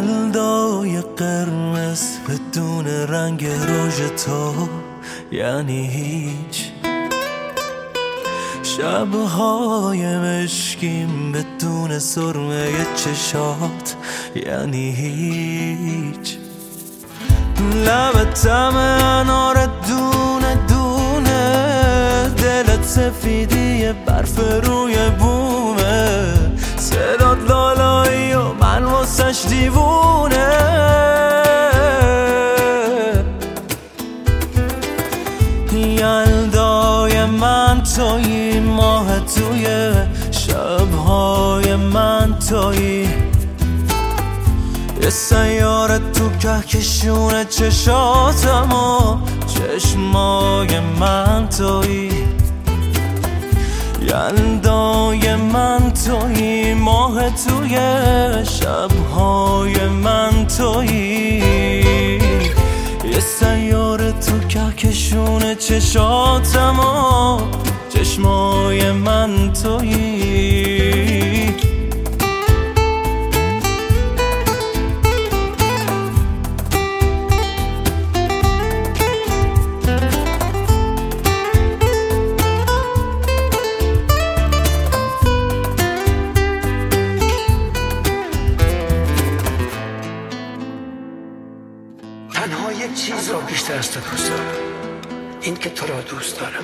یلدای قرمز بدون رنگ رژ تو یعنی هیچ، شبهای مشکیم بدون سرمه چشات یعنی هیچ، لبت طعم انار دونه دونه، دلت سفیدی برف روی بومه، صدات لالایی و من واسش دیوونه، یلدای من تویی، ماه توی شبهای من تویی، یه سیاره تو کهکشون چشاتم و چشمای من تویی، یلدای من تویی، ماه توی شبهای من تویی، یه سیاره تو کهکشون چشاتم و چشمای من تویی. تنها یک چیز را بیشتر از تو دوست دارم، این که تو را دوست دارم.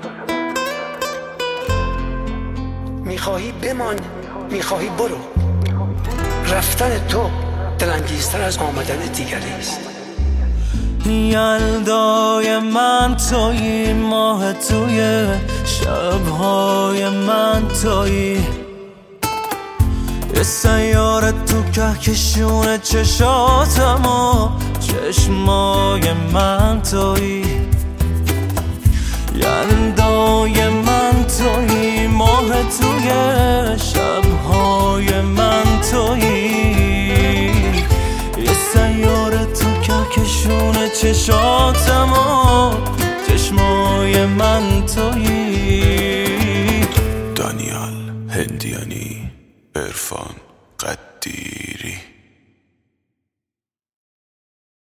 میخواهی بمان، میخواهی برو، رفتن تو دلانگیزتر از آمدن دیگری است. یلدای من تویی، ماه توی شبهای من تویی، یه سیاره تو کهکشون چشاتم و چشمای من تویی، یلدای من تویی، ماه توی شبهای من تویی، یه سیاره تو کهکشون چشاتم و چشمای من تویی. دانیال هندیانی، عرفان قدی.